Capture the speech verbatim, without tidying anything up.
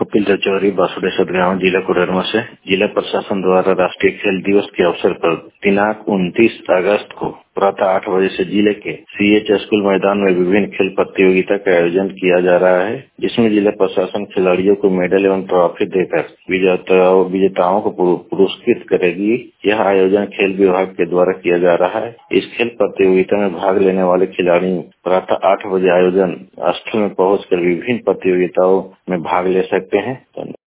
कपिल चौधरी बासुदेव सदगांव जिला कोडरमा से। जिला प्रशासन द्वारा राष्ट्रीय खेल दिवस के अवसर पर दिनांक उनतीस अगस्त को प्रातः आठ बजे से जिले के सीएच स्कूल मैदान में विभिन्न खेल प्रतियोगिता का आयोजन किया जा रहा है, जिसमें जिला प्रशासन खिलाड़ियों को मेडल एवं ट्रॉफी देकर विजेताओं विजेताओं को पुरस्कृत करेगी। यह आयोजन खेल विभाग के द्वारा किया जा रहा है। इस खेल प्रतियोगिता में भाग लेने वाले खिलाड़ी प्रातः आठ बजे आयोजन स्थल में पहुंचकर विभिन्न प्रतियोगिताओं में भाग ले सकते हैं।